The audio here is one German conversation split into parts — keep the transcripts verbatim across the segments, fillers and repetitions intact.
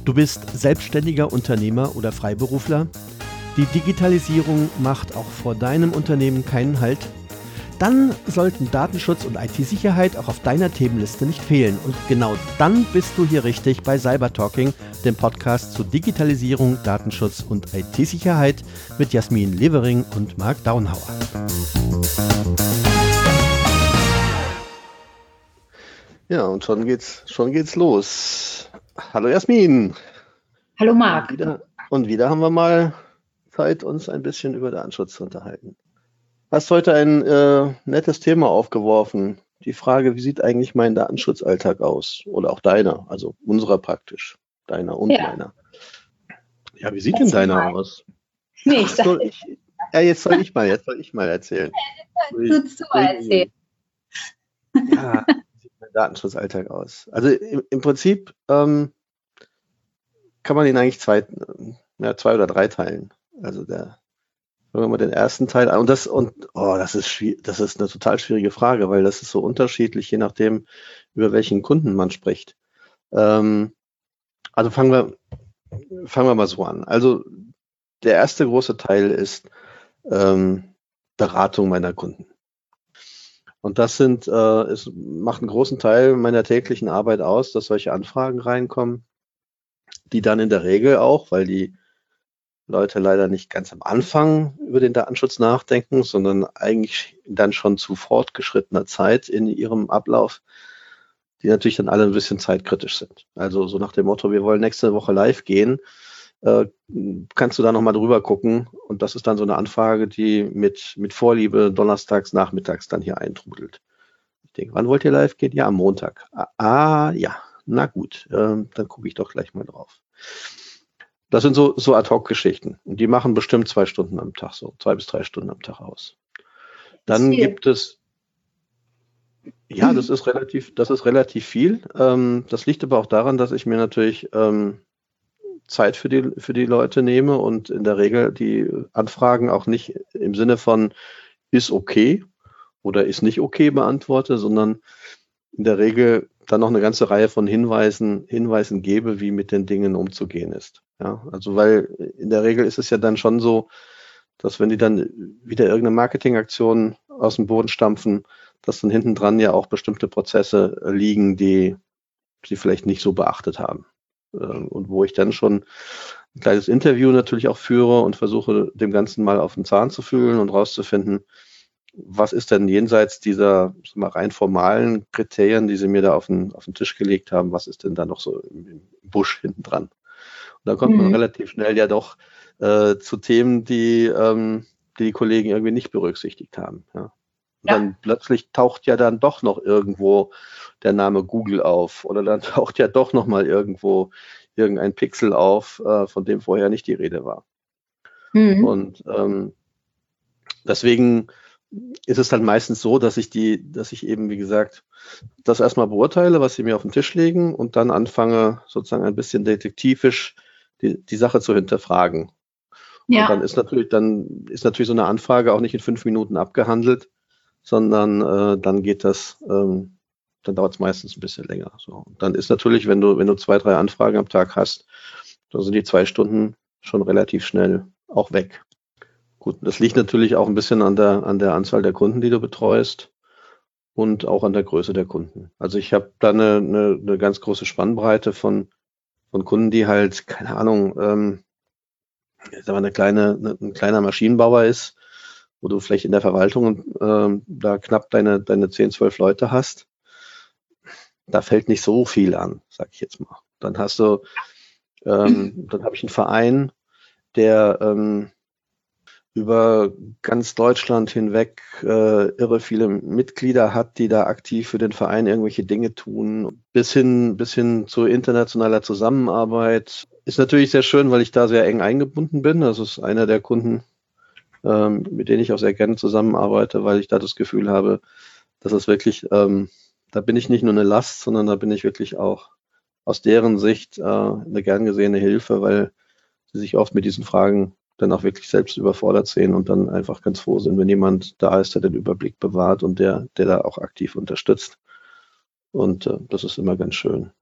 Du bist selbstständiger Unternehmer oder Freiberufler? Die Digitalisierung macht auch vor deinem Unternehmen keinen Halt? Dann sollten Datenschutz und I T-Sicherheit auch auf deiner Themenliste nicht fehlen. Und genau dann bist du hier richtig bei Cybertalking, dem Podcast zu Digitalisierung, Datenschutz und I T-Sicherheit mit Jasmin Levering und Marc Daunhauer. Ja, und schon geht's, schon geht's los. Hallo Jasmin. Hallo Marc. Und wieder, und wieder haben wir mal Zeit, uns ein bisschen über Datenschutz zu unterhalten. Hast heute ein äh, nettes Thema aufgeworfen. Die Frage, wie sieht eigentlich mein Datenschutzalltag aus? Oder auch deiner, also unserer praktisch. Deiner und Ja. meiner. Ja, wie sieht denn Erzähl deiner mal. aus? Nee, ich Soll dachte, ich, ja, jetzt soll ich mal, jetzt soll ich mal erzählen. du zu erzählen. Ja, wie sieht mein Datenschutzalltag aus? Also im, im Prinzip ähm, kann man ihn eigentlich zwei, ja, zwei oder drei teilen. Also der Fangen wir mal den ersten Teil an. Und das, und oh, das ist schwierig, das ist eine total schwierige Frage, weil das ist so unterschiedlich, je nachdem, über welchen Kunden man spricht. Ähm, also fangen wir, fangen wir mal so an. Also der erste große Teil ist ähm, Beratung meiner Kunden. Und das sind, äh, es macht einen großen Teil meiner täglichen Arbeit aus, dass solche Anfragen reinkommen, die dann in der Regel auch, weil die Leute leider nicht ganz am Anfang über den Datenschutz nachdenken, sondern eigentlich dann schon zu fortgeschrittener Zeit in ihrem Ablauf, die natürlich dann alle ein bisschen zeitkritisch sind. Also so nach dem Motto, wir wollen nächste Woche live gehen, äh, kannst du da nochmal drüber gucken? Und das ist dann so eine Anfrage, die mit, mit Vorliebe donnerstags, nachmittags dann hier eintrudelt. Ich denke, wann wollt ihr live gehen? Ja, am Montag. Ah, ah ja, na gut, äh, dann gucke ich doch gleich mal drauf. Das sind so, so Ad-Hoc-Geschichten. Und die machen bestimmt zwei Stunden am Tag, so zwei bis drei Stunden am Tag aus. Dann Viel. gibt es, ja, das ist relativ, das ist relativ viel. Ähm, das liegt aber auch daran, dass ich mir natürlich ähm, Zeit für die, für die Leute nehme und in der Regel die Anfragen auch nicht im Sinne von ist okay oder ist nicht okay beantworte, sondern in der Regel dann noch eine ganze Reihe von Hinweisen, Hinweisen gebe, wie mit den Dingen umzugehen ist. Ja, also weil in der Regel ist es ja dann schon so, dass wenn die dann wieder irgendeine Marketingaktion aus dem Boden stampfen, dass dann hinten dran ja auch bestimmte Prozesse liegen, die sie vielleicht nicht so beachtet haben. Und wo ich dann schon ein kleines Interview natürlich auch führe und versuche, dem Ganzen mal auf den Zahn zu fühlen und rauszufinden, was ist denn jenseits dieser mal, rein formalen Kriterien, die sie mir da auf den, auf den Tisch gelegt haben, was ist denn da noch so im, im Busch hinten dran? Und da kommt man Mhm. relativ schnell ja doch äh, zu Themen, die, ähm, die die Kollegen irgendwie nicht berücksichtigt haben. Ja. Und Ja. dann plötzlich taucht ja dann doch noch irgendwo der Name Google auf oder dann taucht ja doch noch mal irgendwo irgendein Pixel auf, äh, von dem vorher nicht die Rede war. Mhm. Und ähm, deswegen ist es dann meistens so, dass ich die, dass ich eben, wie gesagt, das erstmal beurteile, was sie mir auf den Tisch legen und dann anfange, sozusagen ein bisschen detektivisch die, die Sache zu hinterfragen. Ja. Und dann ist natürlich, dann ist natürlich so eine Anfrage auch nicht in fünf Minuten abgehandelt, sondern äh, dann geht das, ähm, dann dauert es meistens ein bisschen länger. So. Und dann ist natürlich, wenn du, wenn du zwei, drei Anfragen am Tag hast, dann sind die zwei Stunden schon relativ schnell auch weg. Gut, das liegt natürlich auch ein bisschen an der, an der Anzahl der Kunden, die du betreust und auch an der Größe der Kunden. Also ich habe da eine, eine, eine ganz große Spannbreite von, von Kunden, die halt, keine Ahnung, ähm, sagen wir, eine kleine, eine, ein kleiner Maschinenbauer ist, wo du vielleicht in der Verwaltung ähm, da knapp deine, deine zehn, zwölf Leute hast. Da fällt nicht so viel an, sag ich jetzt mal. Dann hast du, ähm, dann habe ich einen Verein, der ähm, über ganz Deutschland hinweg äh, irre viele Mitglieder hat, die da aktiv für den Verein irgendwelche Dinge tun, bis hin, bis hin zu internationaler Zusammenarbeit. Ist natürlich sehr schön, weil ich da sehr eng eingebunden bin. Das ist einer der Kunden, ähm, mit denen ich auch sehr gerne zusammenarbeite, weil ich da das Gefühl habe, dass es wirklich, ähm, da bin ich nicht nur eine Last, sondern da bin ich wirklich auch aus deren Sicht äh, eine gern gesehene Hilfe, weil sie sich oft mit diesen Fragen dann auch wirklich selbst überfordert sehen und dann einfach ganz froh sind, wenn jemand da ist, der den Überblick bewahrt und der, der da auch aktiv unterstützt. Und äh, das ist immer ganz schön.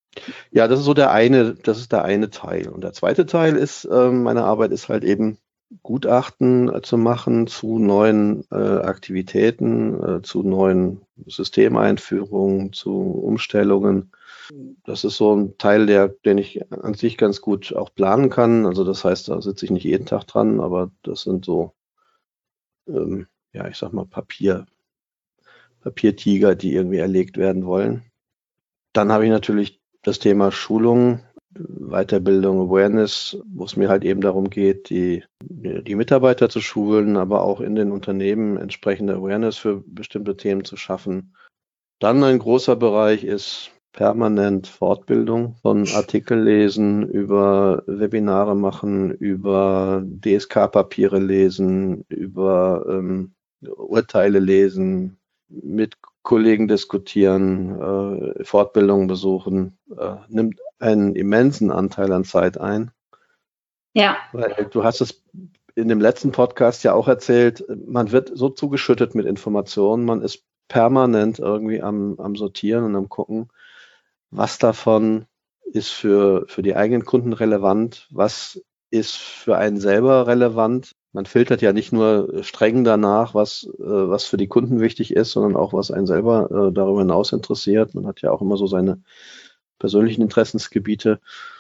Ja, das ist so der eine, das ist der eine Teil. Und der zweite Teil ist, ähm, meine Arbeit ist halt eben Gutachten äh, zu machen zu neuen äh, Aktivitäten, äh, zu neuen Systemeinführungen, zu Umstellungen. Das ist so ein Teil, der, den ich an sich ganz gut auch planen kann. Also das heißt, da sitze ich nicht jeden Tag dran, aber das sind so, ähm, ja, ich sag mal Papier, Papiertiger, die irgendwie erlegt werden wollen. Dann habe ich natürlich das Thema Schulung, Weiterbildung, Awareness, wo es mir halt eben darum geht, die, die Mitarbeiter zu schulen, aber auch in den Unternehmen entsprechende Awareness für bestimmte Themen zu schaffen. Dann ein großer Bereich ist permanent Fortbildung, von Artikel lesen, über Webinare machen, über D S K-Papiere lesen, über ähm, Urteile lesen, mit Kollegen diskutieren, äh, Fortbildungen besuchen, äh, nimmt einen immensen Anteil an Zeit ein. Ja. Weil du hast es in dem letzten Podcast ja auch erzählt, man wird so zugeschüttet mit Informationen, man ist permanent irgendwie am, am Sortieren und am Gucken, was davon ist für, für die eigenen Kunden relevant, was ist für einen selber relevant. Man filtert ja nicht nur streng danach, was, äh, was für die Kunden wichtig ist, sondern auch, was einen selber äh, darüber hinaus interessiert. Man hat ja auch immer so seine persönlichen Interessensgebiete.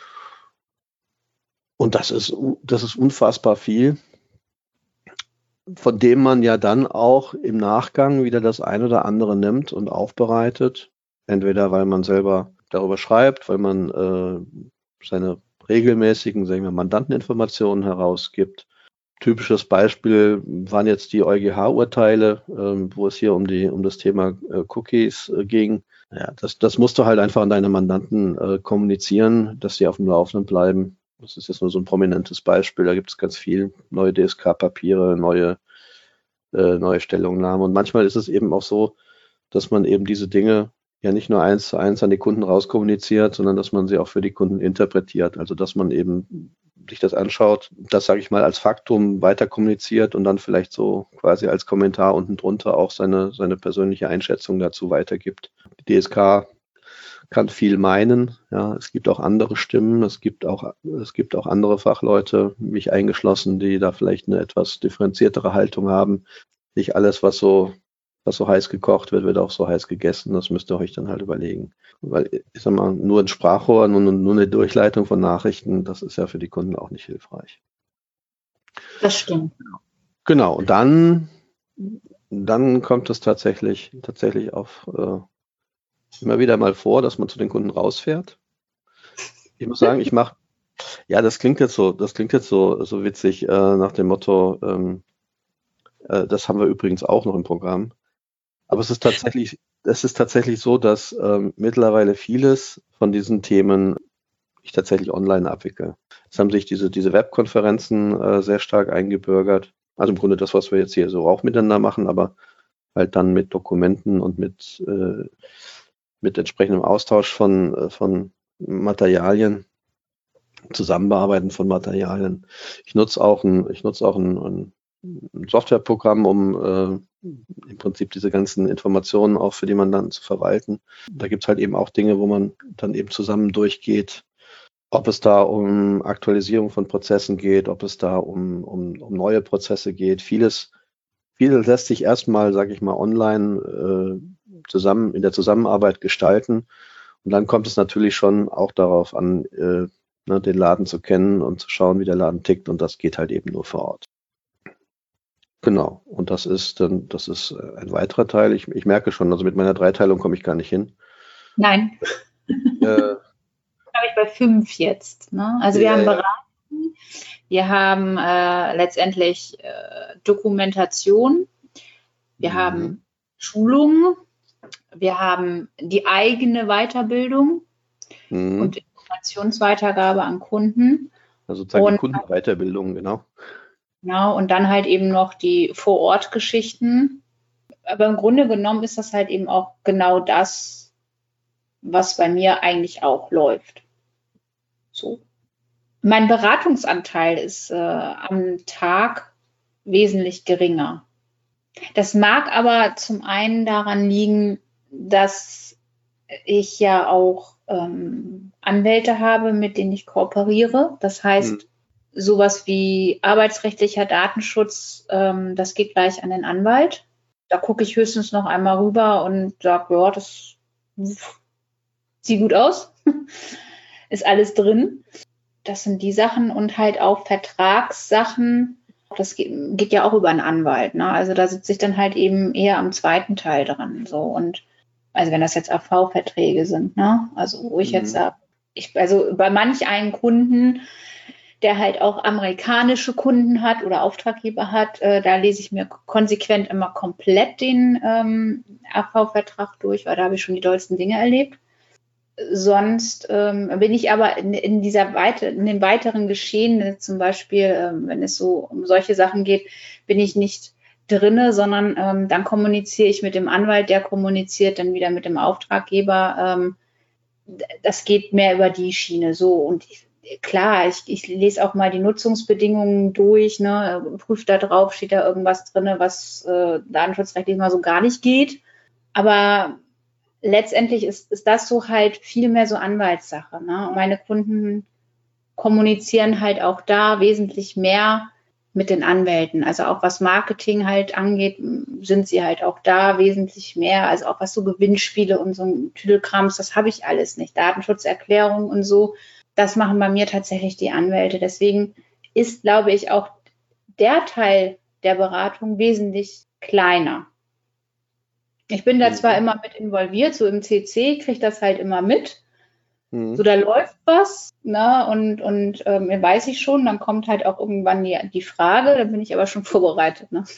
Und das ist, das ist unfassbar viel, von dem man ja dann auch im Nachgang wieder das ein oder andere nimmt und aufbereitet. Entweder weil man selber darüber schreibt, weil man äh, seine regelmäßigen, sagen wir, Mandanteninformationen herausgibt. Typisches Beispiel waren jetzt die EuGH-Urteile, äh, wo es hier um die um das Thema äh, Cookies äh, ging. Ja, das, das musst du halt einfach an deine Mandanten äh, kommunizieren, dass sie auf dem Laufenden bleiben. Das ist jetzt nur so ein prominentes Beispiel. Da gibt es ganz viel neue D S K-Papiere, neue, äh, neue Stellungnahmen. Und manchmal ist es eben auch so, dass man eben diese Dinge ja nicht nur eins zu eins an die Kunden rauskommuniziert, sondern dass man sie auch für die Kunden interpretiert. Also dass man eben sich das anschaut, das sage ich mal als Faktum weiter kommuniziert und dann vielleicht so quasi als Kommentar unten drunter auch seine, seine persönliche Einschätzung dazu weitergibt. Die D S K kann viel meinen. Ja, es gibt auch andere Stimmen, es gibt auch, es gibt auch andere Fachleute, mich eingeschlossen, die da vielleicht eine etwas differenziertere Haltung haben. Nicht alles, was so, was so heiß gekocht wird, wird auch so heiß gegessen. Das müsst ihr euch dann halt überlegen. Weil, ich sag mal, nur ein Sprachrohr, nur, nur eine Durchleitung von Nachrichten, das ist ja für die Kunden auch nicht hilfreich. Das stimmt. Genau. Und dann, dann kommt es tatsächlich, tatsächlich auf, äh, immer wieder mal vor, dass man zu den Kunden rausfährt. Ich muss sagen, ich mache, ja, das klingt jetzt so, das klingt jetzt so, so witzig, äh, nach dem Motto, ähm, äh, das haben wir übrigens auch noch im Programm. Aber es ist tatsächlich, es ist tatsächlich so, dass ähm, mittlerweile vieles von diesen Themen ich tatsächlich online abwickle. Es haben sich diese, diese Webkonferenzen äh, sehr stark eingebürgert. Also im Grunde das, was wir jetzt hier so auch miteinander machen, aber halt dann mit Dokumenten und mit, äh, mit entsprechendem Austausch von, äh, von Materialien, Zusammenbearbeiten von Materialien. Ich nutze auch ein, ich nutze auch ein, ein ein Softwareprogramm, um äh, im Prinzip diese ganzen Informationen auch für die Mandanten zu verwalten. Da gibt es halt eben auch Dinge, wo man dann eben zusammen durchgeht, ob es da um Aktualisierung von Prozessen geht, ob es da um, um, um neue Prozesse geht. Vieles, vieles lässt sich erstmal, sage ich mal, online äh, zusammen in der Zusammenarbeit gestalten. Und dann kommt es natürlich schon auch darauf an, äh, ne, den Laden zu kennen und zu schauen, wie der Laden tickt. Und das geht halt eben nur vor Ort. Genau. Und das ist dann, das ist ein weiterer Teil. Ich, ich merke schon, also mit meiner Dreiteilung komme ich gar nicht hin. Nein. Äh, habe ich bei fünf jetzt. Ne? Also wir ja, haben ja. Beratung, wir haben äh, letztendlich äh, Dokumentation, wir Mhm. haben Schulungen, wir haben die eigene Weiterbildung Mhm. und Informationsweitergabe an Kunden. Also sozusagen die Und, Kundenweiterbildung, genau. genau. Und dann halt eben noch die Vor-Ort-Geschichten. Aber im Grunde genommen ist das halt eben auch genau das, was bei mir eigentlich auch läuft. So. Mein Beratungsanteil ist äh, am Tag wesentlich geringer. Das mag aber zum einen daran liegen, dass ich ja auch ähm, Anwälte habe, mit denen ich kooperiere. Das heißt, hm. sowas wie arbeitsrechtlicher Datenschutz, ähm, das geht gleich an den Anwalt. Da gucke ich höchstens noch einmal rüber und sage, ja, das sieht gut aus, ist alles drin. Das sind die Sachen und halt auch Vertragssachen. Das geht, geht ja auch über einen Anwalt, ne? Also da sitze ich dann halt eben eher am zweiten Teil dran. So. Und also wenn das jetzt A V-Verträge sind, ne? Also wo ich mhm. jetzt sage, ich, also bei manch einen Kunden, der halt auch amerikanische Kunden hat oder Auftraggeber hat, äh, da lese ich mir konsequent immer komplett den ähm, A V-Vertrag durch, weil da habe ich schon die dollsten Dinge erlebt. Sonst ähm, bin ich aber in, in dieser Weite, in den weiteren Geschehen, zum Beispiel, ähm, wenn es so um solche Sachen geht, bin ich nicht drinne, sondern ähm, dann kommuniziere ich mit dem Anwalt, der kommuniziert dann wieder mit dem Auftraggeber. Ähm, das geht mehr über die Schiene so. Und ich, klar, ich, ich lese auch mal die Nutzungsbedingungen durch, ne, prüfe da drauf, steht da irgendwas drin, was äh, datenschutzrechtlich mal so gar nicht geht. Aber letztendlich ist, ist das so halt viel mehr so Anwaltssache. Ne? Und meine Kunden kommunizieren halt auch da wesentlich mehr mit den Anwälten. Also auch was Marketing halt angeht, sind sie halt auch da wesentlich mehr. Also auch was so Gewinnspiele und so ein Tüdelkrams, das habe ich alles nicht. Datenschutzerklärung und so, das machen bei mir tatsächlich die Anwälte. Deswegen ist, glaube ich, auch der Teil der Beratung wesentlich kleiner. Ich bin da mhm. zwar immer mit involviert, so im C C, kriege das halt immer mit. Mhm. So, da läuft was, ne, und, und ähm, weiß ich schon, dann kommt halt auch irgendwann die, die Frage, da bin ich aber schon vorbereitet. Ne?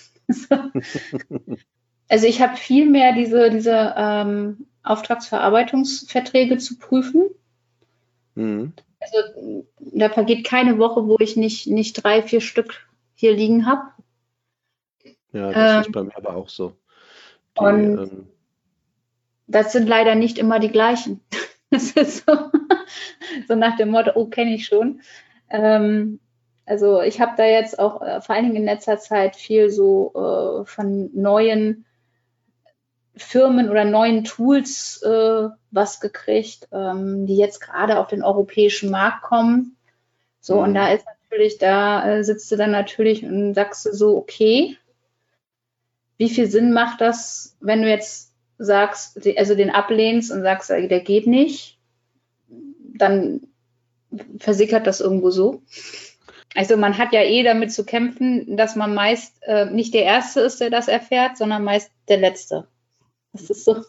Also ich habe viel mehr diese, diese ähm, Auftragsverarbeitungsverträge zu prüfen. Mhm. Also da vergeht keine Woche, wo ich nicht, nicht drei, vier Stück hier liegen habe. Ja, das ähm, ist bei mir aber auch so. Die, und ähm, das sind leider nicht immer die gleichen. Das ist so, so nach dem Motto, oh, kenne ich schon. Ähm, also ich habe da jetzt auch äh, vor allen Dingen in letzter Zeit viel so äh, von neuen Firmen oder neuen Tools äh, was gekriegt, ähm, die jetzt gerade auf den europäischen Markt kommen. So, mhm. und da ist natürlich, da äh, sitzt du dann natürlich und sagst du so, okay, wie viel Sinn macht das, wenn du jetzt sagst, also den ablehnst und sagst, der geht nicht, dann versickert das irgendwo so. Also man hat ja eh damit zu kämpfen, dass man meist äh, nicht der Erste ist, der das erfährt, sondern meist der Letzte. Das ist so.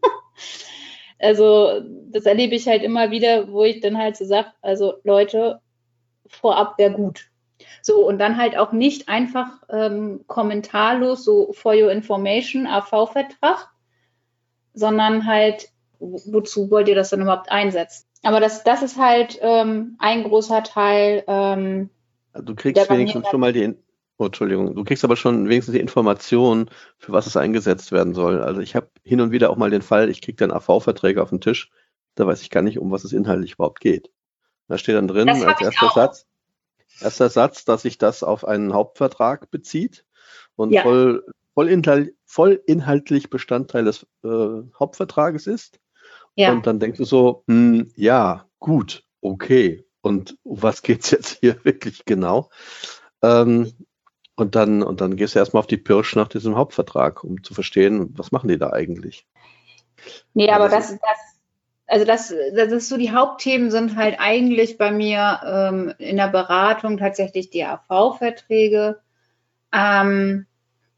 Also das erlebe ich halt immer wieder, wo ich dann halt so sage, also Leute, vorab wäre gut. So, und dann halt auch nicht einfach ähm, kommentarlos, so for your information, A V-Vertrag, sondern halt, wozu wollt ihr das denn überhaupt einsetzen? Aber das, das ist halt ähm, ein großer Teil. Ähm, du kriegst wenigstens schon mal die, oh, Entschuldigung, du kriegst aber schon wenigstens die Information, für was es eingesetzt werden soll. Also ich habe hin und wieder auch mal den Fall, ich kriege dann A V-Verträge auf den Tisch, da weiß ich gar nicht, um was es inhaltlich überhaupt geht. Da steht dann drin, als erster Satz, erster Satz, dass sich das auf einen Hauptvertrag bezieht und ja. voll, voll, inhalt, voll inhaltlich Bestandteil des äh, Hauptvertrages ist. Ja. Und dann denkst du so, hm, ja, gut, okay. Und um was geht's jetzt hier wirklich genau? Ähm, und dann, und dann gehst du erstmal auf die Pirsch nach diesem Hauptvertrag, um zu verstehen, was machen die da eigentlich? Nee, ja, aber das, das, also das, das ist so, die Hauptthemen sind halt eigentlich bei mir ähm, in der Beratung tatsächlich die A V-Verträge. Ähm,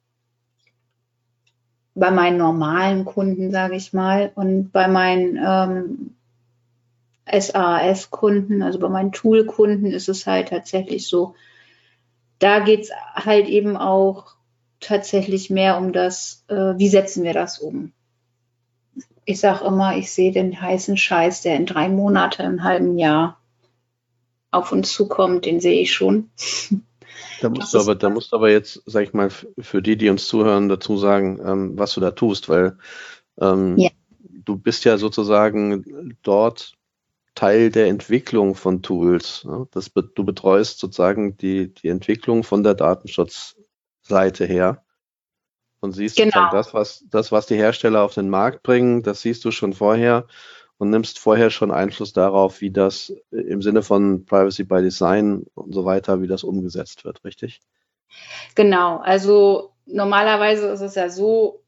bei meinen normalen Kunden, sage ich mal, und bei meinen ähm, S A S-Kunden, also bei meinen Tool-Kunden ist es halt tatsächlich so, da geht es halt eben auch tatsächlich mehr um das, äh, wie setzen wir das um? Ich sage immer, ich sehe den heißen Scheiß, der in drei Monate, im halben Jahr auf uns zukommt, den sehe ich schon. Da musst, du aber, da musst du aber jetzt, sag ich mal, für die, die uns zuhören, dazu sagen, ähm, was du da tust, weil ähm, ja. du bist ja sozusagen dort Teil der Entwicklung von Tools. Ne? Das, du betreust sozusagen die, die Entwicklung von der Datenschutzseite her und siehst genau. sozusagen das was, das, was die Hersteller auf den Markt bringen, das siehst du schon vorher und nimmst vorher schon Einfluss darauf, wie das im Sinne von Privacy by Design und so weiter, wie das umgesetzt wird, richtig? Genau, also normalerweise ist es ja so,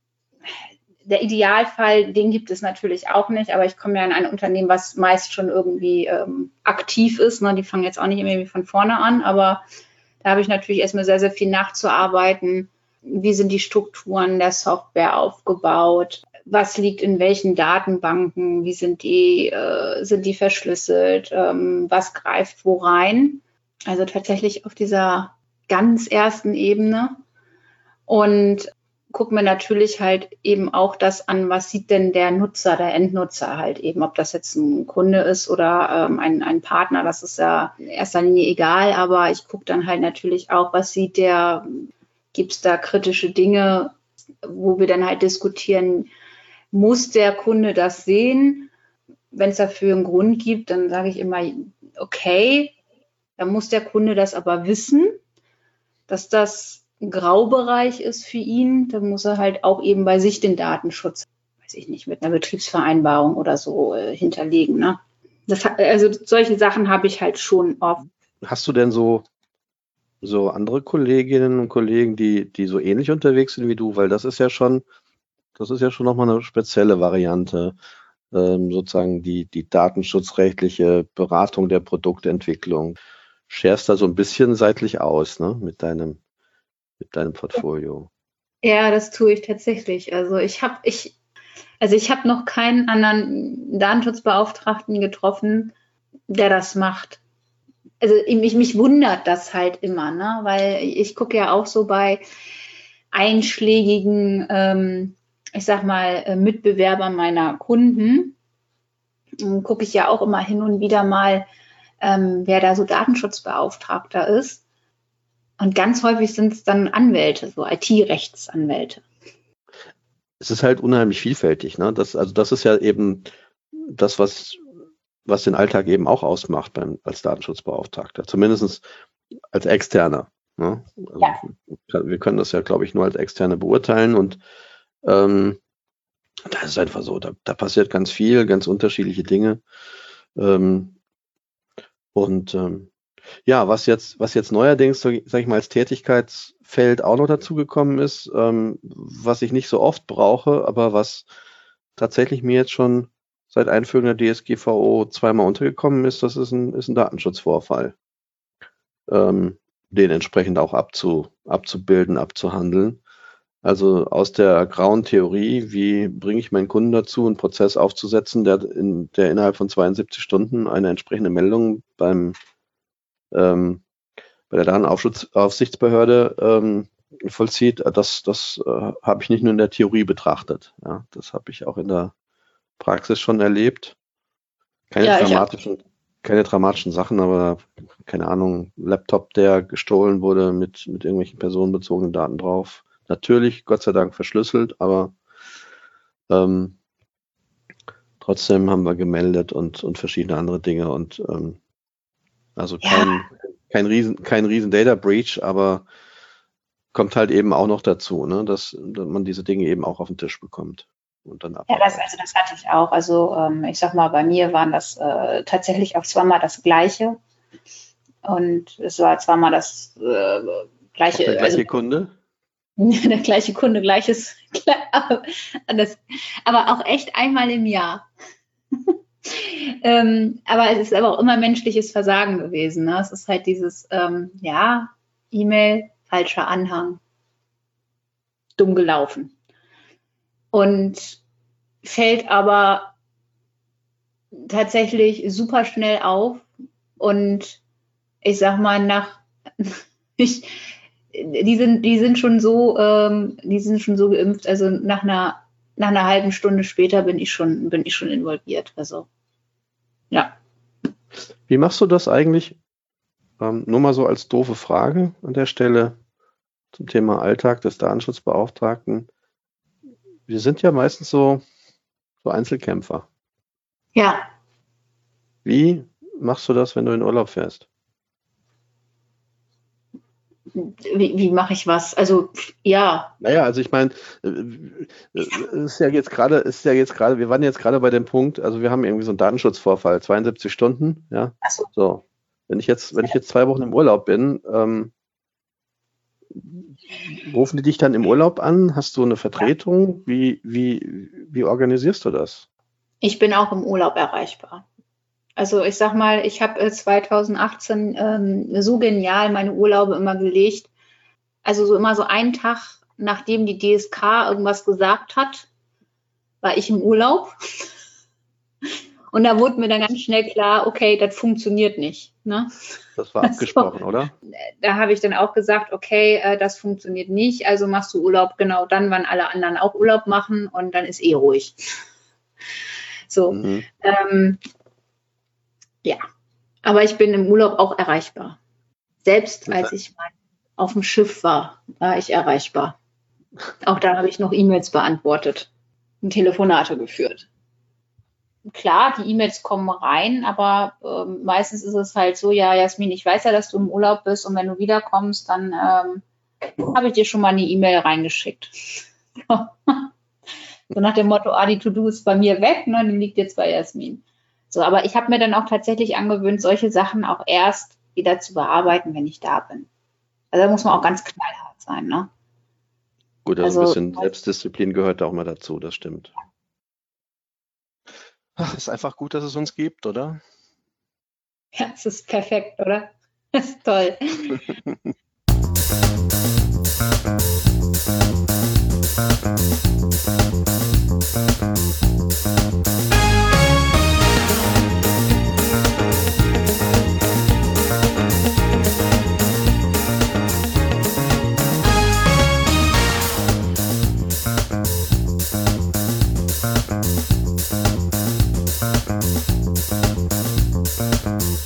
der Idealfall, den gibt es natürlich auch nicht, aber ich komme ja in ein Unternehmen, was meist schon irgendwie ähm, aktiv ist. Ne? Die fangen jetzt auch nicht irgendwie von vorne an, aber da habe ich natürlich erstmal sehr, sehr viel nachzuarbeiten. Wie sind die Strukturen der Software aufgebaut? Was liegt in welchen Datenbanken? Wie sind die, äh, sind die verschlüsselt? Ähm, was greift wo rein? Also tatsächlich auf dieser ganz ersten Ebene. Und gucken wir natürlich halt eben auch das an, was sieht denn der Nutzer, der Endnutzer halt eben, ob das jetzt ein Kunde ist oder ähm, ein, ein Partner, das ist ja in erster Linie egal, aber ich gucke dann halt natürlich auch, was sieht der, gibt es da kritische Dinge, wo wir dann halt diskutieren, muss der Kunde das sehen? Wenn es dafür einen Grund gibt, dann sage ich immer, okay, dann muss der Kunde das aber wissen, dass das ein Graubereich ist für ihn, dann muss er halt auch eben bei sich den Datenschutz, weiß ich nicht, mit einer Betriebsvereinbarung oder so äh, hinterlegen. Ne? Das, also solche Sachen habe ich halt schon oft. Hast du denn so, so andere Kolleginnen und Kollegen, die, die so ähnlich unterwegs sind wie du? Weil das ist ja schon, das ist ja schon nochmal eine spezielle Variante, ähm, sozusagen die, die datenschutzrechtliche Beratung der Produktentwicklung. Scherst da so ein bisschen seitlich aus, ne, mit deinem mit deinem Portfolio. Ja, das tue ich tatsächlich. Also ich habe ich, also ich habe noch keinen anderen Datenschutzbeauftragten getroffen, der das macht. Also mich, mich wundert das halt immer, ne? Weil ich gucke ja auch so bei einschlägigen, ähm, ich sag mal, Mitbewerbern meiner Kunden, gucke ich ja auch immer hin und wieder mal, ähm, wer da so Datenschutzbeauftragter ist. Und ganz häufig sind es dann Anwälte, so I T-Rechtsanwälte. Es ist halt unheimlich vielfältig, ne? Das, also das ist ja eben das, was, was den Alltag eben auch ausmacht beim, als Datenschutzbeauftragter. Zumindest als Externer. Ne? Also ja. Wir können das ja, glaube ich, nur als Externe beurteilen und ähm, da ist es einfach so, da, da passiert ganz viel, ganz unterschiedliche Dinge. Ähm, und ähm, ja, was jetzt, was jetzt neuerdings, sag ich mal, als Tätigkeitsfeld auch noch dazugekommen ist, ähm, was ich nicht so oft brauche, aber was tatsächlich mir jetzt schon seit Einführung der D S G V O zweimal untergekommen ist, das ist ein, ist ein Datenschutzvorfall. Ähm, den entsprechend auch abzu, abzubilden, abzuhandeln. Also aus der grauen Theorie, wie bringe ich meinen Kunden dazu, einen Prozess aufzusetzen, der, in, der innerhalb von zweiundsiebzig Stunden eine entsprechende Meldung beim ähm, bei der Datenaufsichtsbehörde ähm, vollzieht, das, das äh, habe ich nicht nur in der Theorie betrachtet. Ja, das habe ich auch in der Praxis schon erlebt. Keine ja, dramatischen, keine dramatischen Sachen, aber keine Ahnung, Laptop, der gestohlen wurde mit, mit irgendwelchen personenbezogenen Daten drauf. Natürlich, Gott sei Dank verschlüsselt, aber ähm, trotzdem haben wir gemeldet und, und verschiedene andere Dinge und ähm, also kein, ja. kein riesen, kein riesen Data Breach, aber kommt halt eben auch noch dazu, ne, dass, dass man diese Dinge eben auch auf den Tisch bekommt und dann Ja, das, also das hatte ich auch. Also ähm, ich sag mal, bei mir waren das äh, tatsächlich auch zweimal das Gleiche. Und es war zweimal das äh, gleiche. Auch der gleiche also, Kunde? Der gleiche Kunde, gleiches, das, aber auch echt einmal im Jahr. ähm, aber es ist aber auch immer menschliches Versagen gewesen. Ne? Es ist halt dieses, ähm, ja, E-Mail, falscher Anhang, dumm gelaufen. Und fällt aber tatsächlich super schnell auf. Und ich sag mal, nach, ich, die sind, die sind schon so, ähm, die sind schon so geimpft. Also nach einer, nach einer halben Stunde später bin ich schon, bin ich schon involviert. Also, ja. Wie machst du das eigentlich? Ähm, nur mal so als doofe Frage an der Stelle zum Thema Alltag des Datenschutzbeauftragten. Wir sind ja meistens so, so Einzelkämpfer. Ja. Wie machst du das, wenn du in Urlaub fährst? Wie, wie mache ich was? Also, ja. Naja, also ich meine, es ist ja jetzt gerade, ist ja jetzt gerade, wir waren jetzt gerade bei dem Punkt, also wir haben irgendwie so einen Datenschutzvorfall, zweiundsiebzig Stunden, ja. Ach so. So. Wenn ich jetzt, wenn ich jetzt zwei Wochen im Urlaub bin, ähm, rufen die dich dann im Urlaub an? Hast du eine Vertretung? Wie, wie, wie organisierst du das? Ich bin auch im Urlaub erreichbar. Also ich sag mal, ich habe äh, zweitausendachtzehn ähm, so genial meine Urlaube immer gelegt. Also so immer so einen Tag, nachdem die D S K irgendwas gesagt hat, war ich im Urlaub. Und da wurde mir dann ganz schnell klar, okay, das funktioniert nicht. Ne? Das war abgesprochen, so, oder? Da habe ich dann auch gesagt, okay, äh, das funktioniert nicht. Also machst du Urlaub genau dann, wann alle anderen auch Urlaub machen und dann ist eh ruhig. So, mhm. ähm, ja, aber ich bin im Urlaub auch erreichbar. Selbst okay. als ich mal auf dem Schiff war, war ich erreichbar. Auch da habe ich noch E-Mails beantwortet und Telefonate geführt. Klar, die E-Mails kommen rein, aber ähm, meistens ist es halt so, ja, Jasmin, ich weiß ja, dass du im Urlaub bist und wenn du wiederkommst, dann ähm, habe ich dir schon mal eine E-Mail reingeschickt. So nach dem Motto, ah, die To-Do ist bei mir weg, ne, die liegt jetzt bei Jasmin. So, aber ich habe mir dann auch tatsächlich angewöhnt, solche Sachen auch erst wieder zu bearbeiten, wenn ich da bin. Also da muss man auch ganz knallhart sein, ne? Gut, also, also ein bisschen Selbstdisziplin gehört da auch mal dazu, das stimmt. Ach, ist einfach gut, dass es uns gibt, oder? Ja, es ist perfekt, oder? Das ist toll. We'll be right back.